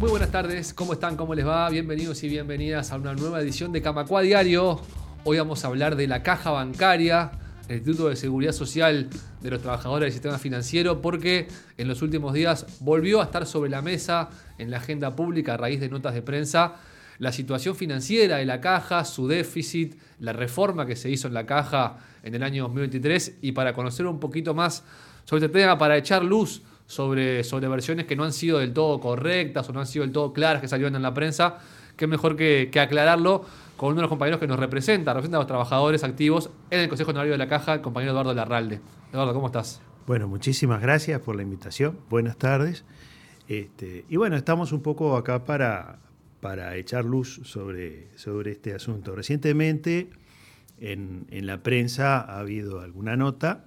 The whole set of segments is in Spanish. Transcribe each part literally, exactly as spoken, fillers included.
Muy buenas tardes, ¿cómo están? ¿Cómo les va? Bienvenidos y bienvenidas a una nueva edición de Camacuá Diario. Hoy vamos a hablar de la caja bancaria, el Instituto de Seguridad Social de los Trabajadores del Sistema Financiero, porque en los últimos días volvió a estar sobre la mesa en la agenda pública a raíz de notas de prensa la situación financiera de la caja, su déficit, la reforma que se hizo en la caja en el año dos mil veintitrés, y para conocer un poquito más sobre este tema, para echar luz sobre, sobre versiones que no han sido del todo correctas o no han sido del todo claras que salieron en la prensa, qué mejor que, que aclararlo con uno de los compañeros que nos representa, representa a los trabajadores activos en el Consejo Honorario de la Caja, el compañero Eduardo Larralde. Eduardo, ¿cómo estás? Bueno, muchísimas gracias por la invitación. Buenas tardes. Este, y bueno, estamos un poco acá para, para echar luz sobre, sobre este asunto. Recientemente en, en la prensa ha habido alguna nota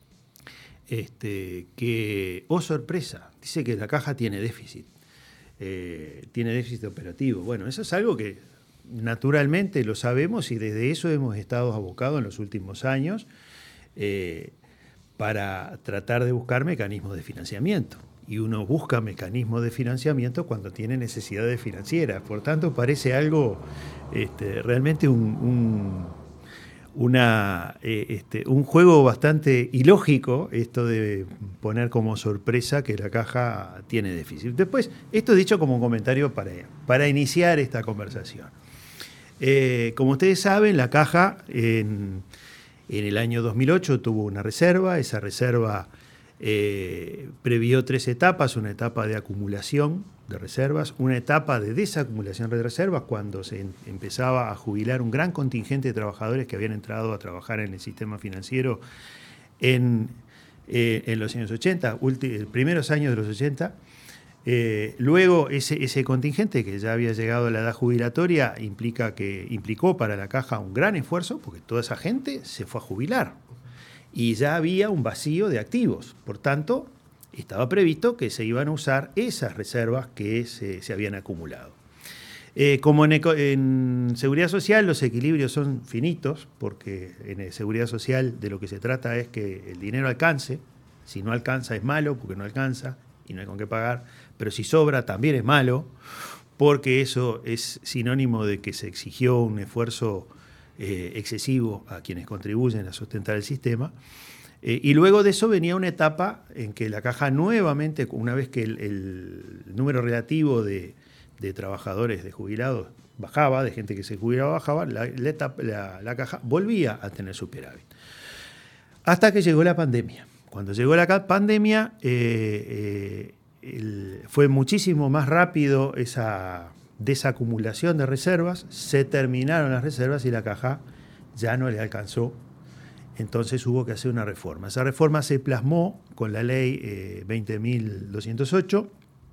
este, que, oh sorpresa, dice que la caja tiene déficit. Eh, tiene déficit operativo. Bueno, eso es algo que naturalmente lo sabemos y desde eso hemos estado abocados en los últimos años eh, para tratar de buscar mecanismos de financiamiento. Y uno busca mecanismos de financiamiento cuando tiene necesidades financieras. Por tanto, parece algo este, realmente un, un, una, eh, este, un juego bastante ilógico, esto de poner como sorpresa que la caja tiene déficit. Después, esto dicho como un comentario para, para iniciar esta conversación. Eh, como ustedes saben, la caja en, en el año dos mil ocho tuvo una reserva. Esa reserva eh, previó tres etapas: una etapa de acumulación de reservas, una etapa de desacumulación de reservas cuando se en, empezaba a jubilar un gran contingente de trabajadores que habían entrado a trabajar en el sistema financiero en, eh, en los años ochenta, ulti, primeros años de los ochenta. Eh, luego ese, ese contingente que ya había llegado a la edad jubilatoria implica que, implicó para la caja un gran esfuerzo porque toda esa gente se fue a jubilar y ya había un vacío de activos. Por tanto, estaba previsto que se iban a usar esas reservas que se, se habían acumulado. Eh, como en, en Seguridad Social los equilibrios son finitos, porque en Seguridad Social de lo que se trata es que el dinero alcance. Si no alcanza es malo porque no alcanza y no hay con qué pagar, pero si sobra también es malo, porque eso es sinónimo de que se exigió un esfuerzo eh, excesivo a quienes contribuyen a sustentar el sistema. Eh, y luego de eso venía una etapa en que la caja nuevamente, una vez que el, el número relativo de, de trabajadores, de jubilados, bajaba, de gente que se jubilaba bajaba, la, la, etapa, la, la caja volvía a tener superávit. Hasta que llegó la pandemia. Cuando llegó la pandemia, eh, eh, el, fue muchísimo más rápido esa desacumulación de reservas, se terminaron las reservas y la caja ya no le alcanzó. Entonces hubo que hacer una reforma. Esa reforma se plasmó con la ley eh, veinte mil doscientos ocho,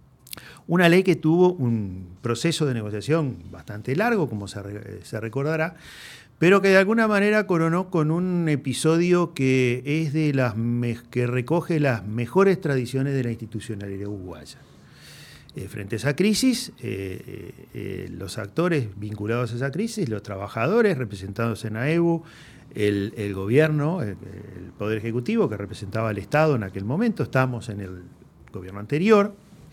una ley que tuvo un proceso de negociación bastante largo, como se, se recordará, pero que de alguna manera coronó con un episodio que es de las que recoge las mejores tradiciones de la institucionalidad uruguaya. Eh, frente a esa crisis, eh, eh, los actores vinculados a esa crisis, los trabajadores representados en AEBU, el, el gobierno, el, el Poder Ejecutivo que representaba al Estado en aquel momento, estábamos en el gobierno anterior,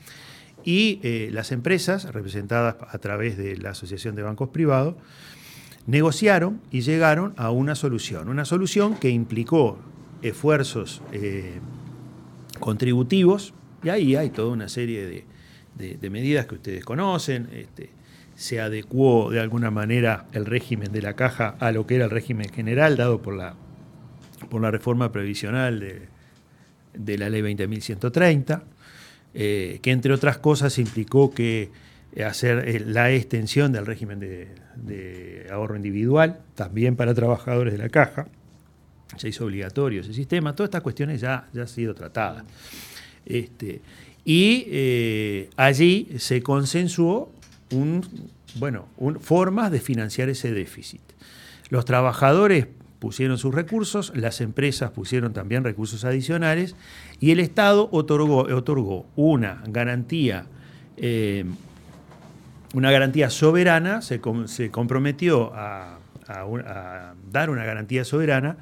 y eh, las empresas representadas a través de la Asociación de Bancos Privados, negociaron y llegaron a una solución, una solución que implicó esfuerzos eh, contributivos, y ahí hay toda una serie de, de, de medidas que ustedes conocen. Este, se adecuó de alguna manera el régimen de la caja a lo que era el régimen general dado por la, por la reforma previsional de, de la ley veinte mil ciento treinta, eh, que entre otras cosas implicó que hacer la extensión del régimen de, de ahorro individual, también para trabajadores de la caja. Se hizo obligatorio ese sistema. Todas estas cuestiones ya, ya han sido tratadas. Este, y eh, allí se consensuó un, bueno, un, formas de financiar ese déficit. Los trabajadores pusieron sus recursos, las empresas pusieron también recursos adicionales y el Estado otorgó, otorgó una garantía eh, una garantía soberana, se, com, se comprometió a, a, a dar una garantía soberana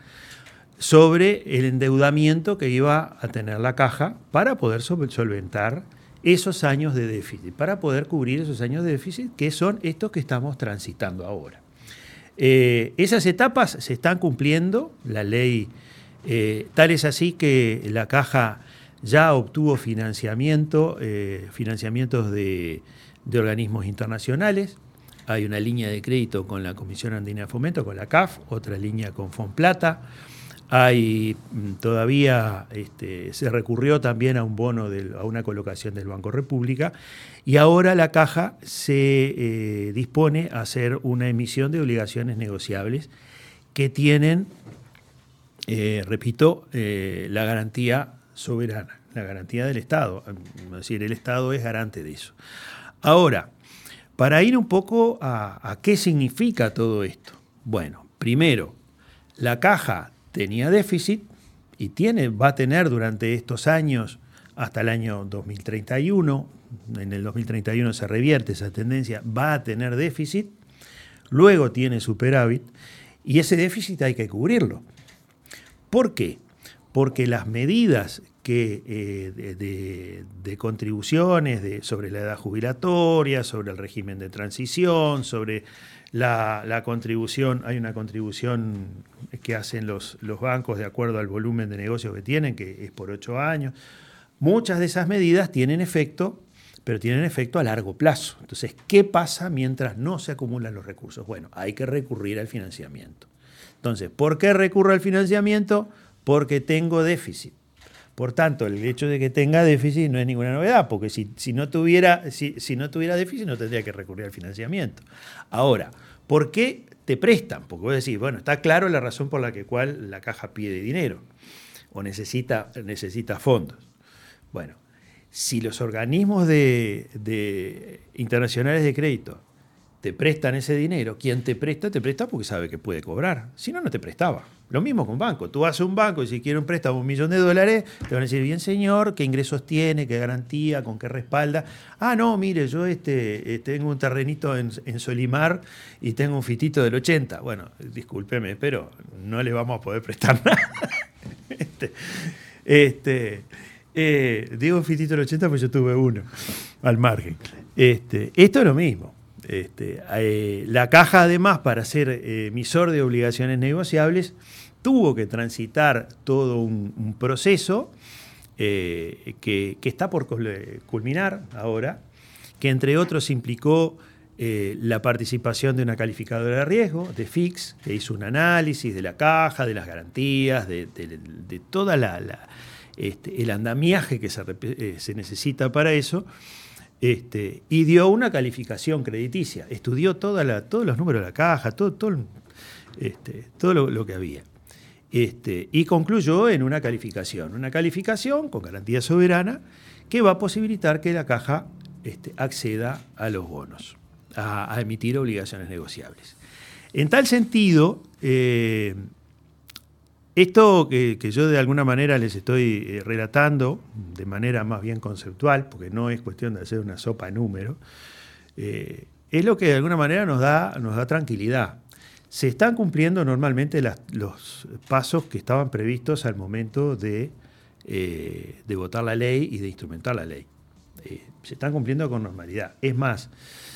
sobre el endeudamiento que iba a tener la caja para poder solventar esos años de déficit, para poder cubrir esos años de déficit que son estos que estamos transitando ahora. Eh, esas etapas se están cumpliendo, la ley eh, tal es así que la Caja ya obtuvo financiamiento, eh, financiamientos de, de organismos internacionales. Hay una línea de crédito con la Comisión Andina de Fomento, con la C A F, otra línea con Fonplata. Hay todavía, este, se recurrió también a un bono, de, a una colocación del Banco República, y ahora la Caja se eh, dispone a hacer una emisión de obligaciones negociables que tienen, eh, repito, eh, la garantía soberana, la garantía del Estado. Es decir, el Estado es garante de eso. Ahora, para ir un poco a, a qué significa todo esto. Bueno, primero, la Caja tenía déficit y tiene, va a tener durante estos años hasta el año dos mil treinta y uno, en el dos mil treinta y uno se revierte esa tendencia, va a tener déficit, luego tiene superávit y ese déficit hay que cubrirlo. ¿Por qué? Porque las medidas que, eh, de, de, de contribuciones de, sobre la edad jubilatoria, sobre el régimen de transición, sobre la, la contribución, hay una contribución que hacen los, los bancos de acuerdo al volumen de negocio que tienen, que es por ocho años. Muchas de esas medidas tienen efecto, pero tienen efecto a largo plazo. Entonces, ¿qué pasa mientras no se acumulan los recursos? Bueno, hay que recurrir al financiamiento. Entonces, ¿por qué recurro al financiamiento? Porque tengo déficit. Por tanto, el hecho de que tenga déficit no es ninguna novedad, porque si, si, no tuviera, si, si no tuviera déficit no tendría que recurrir al financiamiento. Ahora, ¿por qué te prestan? Porque vos decís, bueno, está claro la razón por la que cual la Caja pide dinero o necesita, necesita fondos. Bueno, si los organismos de, de internacionales de crédito te prestan ese dinero, quien te presta, te presta porque sabe que puede cobrar. Si no, no te prestaba. Lo mismo con banco. Tú vas a un banco y si quieres un préstamo de un millón de dólares, te van a decir, bien señor, ¿qué ingresos tiene? ¿Qué garantía? ¿Con qué respalda? Ah, no, mire, yo este, tengo un terrenito en, en Solimar y tengo un fitito del ochenta. Bueno, discúlpeme, pero no le vamos a poder prestar nada. este, este, eh, digo un fitito del ochenta porque yo tuve uno al margen. Este, esto es lo mismo. Este, eh, la Caja, además, para ser eh, emisor de obligaciones negociables, tuvo que transitar todo un, un proceso eh, que, que está por culminar ahora, que entre otros implicó eh, la participación de una calificadora de riesgo, de F I X, que hizo un análisis de la Caja, de las garantías, de, de, de toda la, la, este, el andamiaje que se, eh, se necesita para eso. Este, y dio una calificación crediticia, estudió toda la, todos los números de la Caja, todo, todo, este, todo lo, lo que había. Este, y concluyó en una calificación, una calificación con garantía soberana que va a posibilitar que la Caja este, acceda a los bonos, a, a emitir obligaciones negociables. En tal sentido, eh, esto que, que yo de alguna manera les estoy eh, relatando de manera más bien conceptual, porque no es cuestión de hacer una sopa de números, eh, es lo que de alguna manera nos da, nos da tranquilidad. Se están cumpliendo normalmente las, los pasos que estaban previstos al momento de, eh, de votar la ley y de instrumentar la ley. Eh, se están cumpliendo con normalidad. Es más,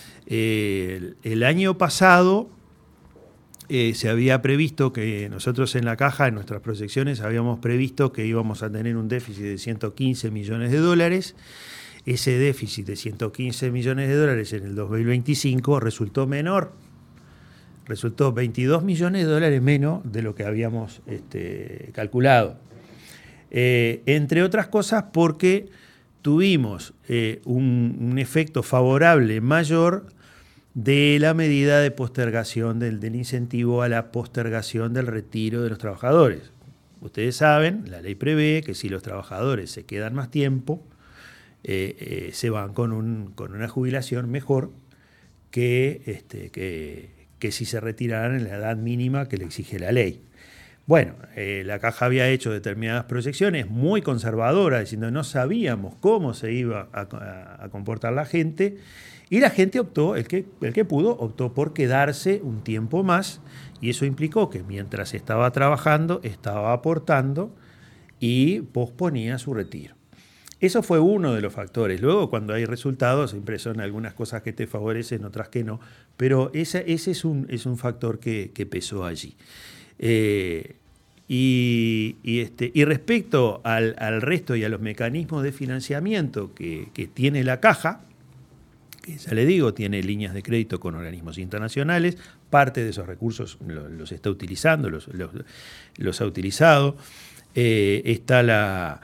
eh, el, el año pasado Eh, se había previsto que nosotros en la Caja, en nuestras proyecciones, habíamos previsto que íbamos a tener un déficit de ciento quince millones de dólares. Ese déficit de ciento quince millones de dólares en el dos mil veinticinco resultó menor. Resultó veintidós millones de dólares menos de lo que habíamos este, calculado. Eh, entre otras cosas porque tuvimos eh, un, un efecto favorable mayor de la medida de postergación del, del incentivo a la postergación del retiro de los trabajadores. Ustedes saben, la ley prevé que si los trabajadores se quedan más tiempo, eh, eh, se van con, un, con una jubilación mejor que, este, que, que si se retiraran en la edad mínima que le exige la ley. Bueno, eh, la Caja había hecho determinadas proyecciones muy conservadoras, diciendo no sabíamos cómo se iba a, a, a comportar la gente. Y la gente optó, el que, el que pudo, optó por quedarse un tiempo más y eso implicó que mientras estaba trabajando, estaba aportando y posponía su retiro. Eso fue uno de los factores. Luego, cuando hay resultados, siempre son algunas cosas que te favorecen, otras que no. Pero ese, ese es, un, es un factor que, que pesó allí. Eh, y, y, este, y respecto al, al resto y a los mecanismos de financiamiento que, que tiene la Caja, que ya le digo, tiene líneas de crédito con organismos internacionales, parte de esos recursos los, los está utilizando, los, los, los ha utilizado. Eh, está la,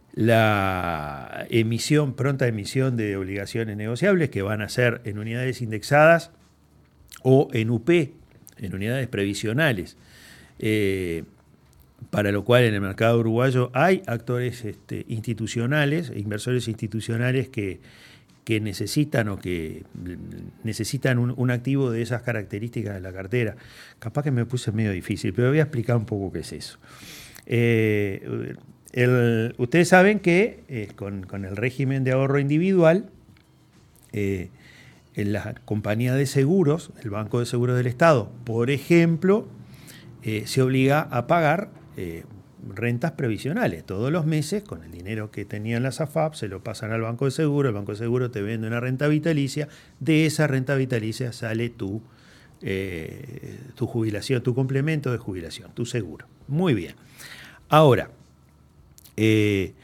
la emisión, pronta emisión de obligaciones negociables que van a ser en unidades indexadas o en U P, en unidades previsionales. Eh, para lo cual en el mercado uruguayo hay actores este, institucionales, inversores institucionales que que necesitan o que necesitan un, un activo de esas características de la cartera. Capaz que me puse medio difícil, pero voy a explicar un poco qué es eso. Eh, el, ustedes saben que eh, con, con el régimen de ahorro individual, eh, en la compañía de seguros, el Banco de Seguros del Estado, por ejemplo, eh, se obliga a pagar eh, rentas previsionales. Todos los meses, con el dinero que tenían las A F A P, se lo pasan al Banco de Seguro, el Banco de Seguro te vende una renta vitalicia, de esa renta vitalicia sale tu, eh, tu jubilación, tu complemento de jubilación, tu seguro. Muy bien. Ahora, eh,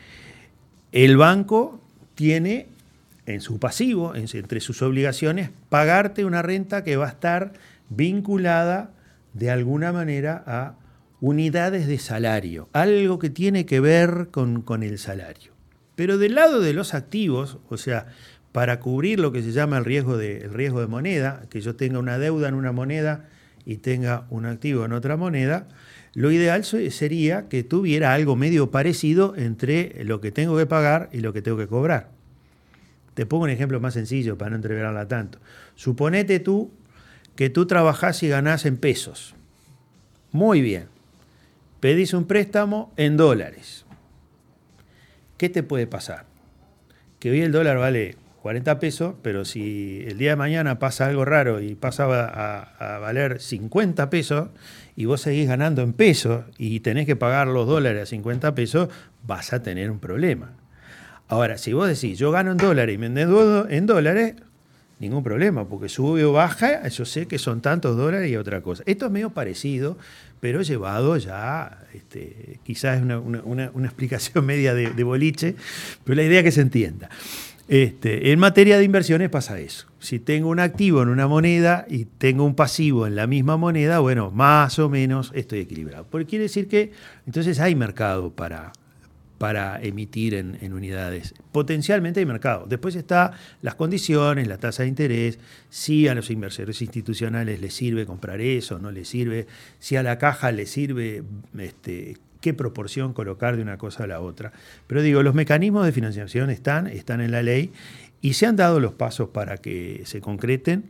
el banco tiene en su pasivo, en, entre sus obligaciones, pagarte una renta que va a estar vinculada de alguna manera a unidades de salario, algo que tiene que ver con, con el salario. Pero del lado de los activos, o sea, para cubrir lo que se llama el riesgo de, el riesgo de moneda, que yo tenga una deuda en una moneda y tenga un activo en otra moneda, lo ideal sería que tuviera algo medio parecido entre lo que tengo que pagar y lo que tengo que cobrar. Te pongo un ejemplo más sencillo para no entreverarla tanto. Suponete tú que tú trabajás y ganás en pesos. Muy bien. Pedís un préstamo en dólares. ¿Qué te puede pasar? Que hoy el dólar vale cuarenta pesos, pero si el día de mañana pasa algo raro y pasa a, a valer cincuenta pesos y vos seguís ganando en pesos y tenés que pagar los dólares a cincuenta pesos, vas a tener un problema. Ahora, si vos decís, yo gano en dólares y me endeudo en dólares, ningún problema, porque sube o baja, yo sé que son tantos dólares y otra cosa. Esto es medio parecido, pero llevado ya, este, quizás es una, una, una explicación media de, de boliche, pero la idea es que se entienda. Este, en materia de inversiones pasa eso. Si tengo un activo en una moneda y tengo un pasivo en la misma moneda, bueno, más o menos estoy equilibrado. Porque quiere decir que entonces hay mercado para... para emitir en, en unidades. Potencialmente hay mercado. Después están las condiciones, la tasa de interés, si a los inversores institucionales les sirve comprar eso, no les sirve, si a la caja les sirve este, qué proporción colocar de una cosa a la otra. Pero digo, los mecanismos de financiación están, están en la ley y se han dado los pasos para que se concreten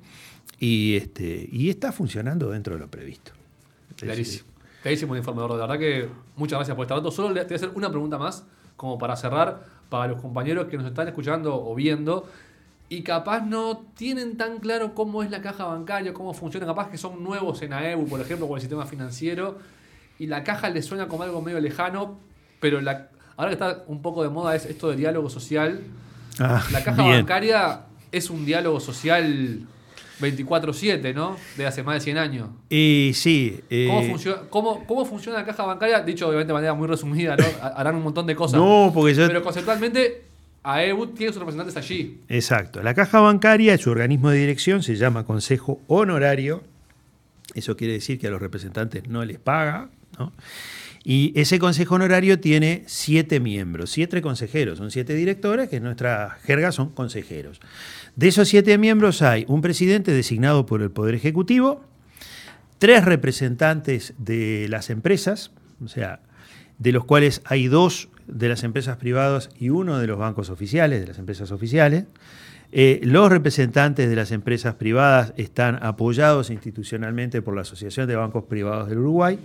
y, este, y está funcionando dentro de lo previsto. Clarísimo. Clarísimo el informe, de verdad que muchas gracias por este rato. Solo te voy a hacer una pregunta más, como para cerrar, para los compañeros que nos están escuchando o viendo y capaz no tienen tan claro cómo es la caja bancaria, cómo funciona, capaz que son nuevos en A E B U, por ejemplo, con el sistema financiero, y la caja les suena como algo medio lejano, pero la, ahora que está un poco de moda es esto del diálogo social. Ah, la caja bien. bancaria es un diálogo social veinticuatro siete, ¿no? De hace más de cien años. Y sí. Eh... ¿Cómo, funciona, cómo, ¿Cómo funciona la caja bancaria? Dicho obviamente de manera muy resumida, ¿no? Harán un montón de cosas. No, porque yo... Pero conceptualmente, A E B U tiene sus representantes allí. Exacto. La caja bancaria, su organismo de dirección, se llama Consejo Honorario. Eso quiere decir que a los representantes no les paga, ¿no? Y ese consejo honorario tiene siete miembros, siete consejeros, son siete directores, que en nuestra jerga son consejeros. De esos siete miembros hay un presidente designado por el Poder Ejecutivo, tres representantes de las empresas, o sea, de los cuales hay dos de las empresas privadas y uno de los bancos oficiales, de las empresas oficiales. Eh, los representantes de las empresas privadas están apoyados institucionalmente por la Asociación de Bancos Privados del Uruguay.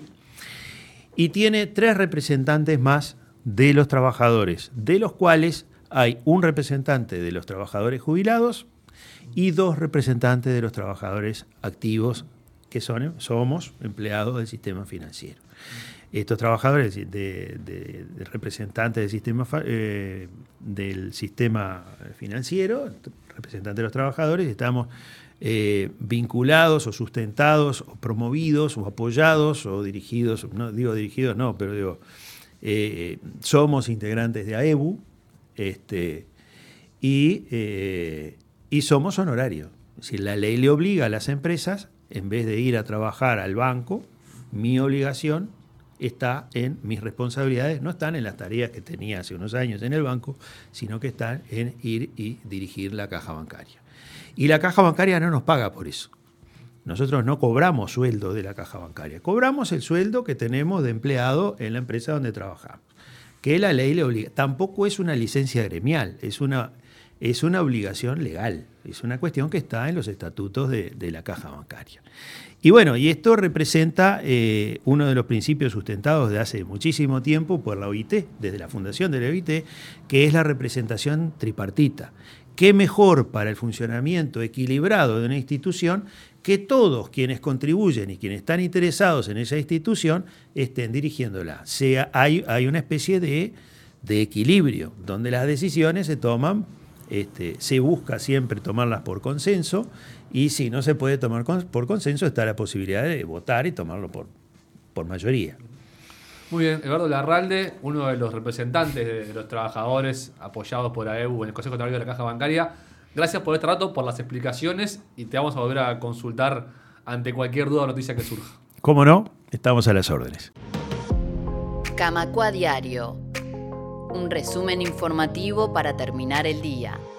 Y tiene tres representantes más de los trabajadores, de los cuales hay un representante de los trabajadores jubilados y dos representantes de los trabajadores activos, que son, somos empleados del sistema financiero. Estos trabajadores de, de, de representantes del sistema eh, del sistema financiero, representantes de los trabajadores, estamos eh, vinculados o sustentados o promovidos o apoyados o dirigidos, no digo dirigidos, no, pero digo, eh, somos integrantes de A E B U este, y, eh, y somos honorarios. Es decir, la ley le obliga a las empresas, en vez de ir a trabajar al banco, mi obligación está en mis responsabilidades, no están en las tareas que tenía hace unos años en el banco, sino que están en ir y dirigir la caja bancaria. Y la caja bancaria no nos paga por eso. Nosotros no cobramos sueldo de la caja bancaria, cobramos el sueldo que tenemos de empleado en la empresa donde trabajamos, que la ley le obliga. Tampoco es una licencia gremial, es una, es una obligación legal, es una cuestión que está en los estatutos de, de la caja bancaria. Y bueno, y esto representa eh, uno de los principios sustentados de hace muchísimo tiempo por la O I T, desde la fundación de la O I T, que es la representación tripartita. ¿Qué mejor para el funcionamiento equilibrado de una institución que todos quienes contribuyen y quienes están interesados en esa institución estén dirigiéndola? Sea, hay, hay una especie de, de equilibrio, donde las decisiones se toman, este, se busca siempre tomarlas por consenso, y si no se puede tomar con, por consenso, está la posibilidad de votar y tomarlo por, por mayoría. Muy bien, Eduardo Larralde, uno de los representantes de los trabajadores apoyados por A E B U en el Consejo Extraordinario de la Caja Bancaria. Gracias por este rato, por las explicaciones, y te vamos a volver a consultar ante cualquier duda o noticia que surja. ¿Cómo no? Estamos a las órdenes. Camacua Diario. Un resumen informativo para terminar el día.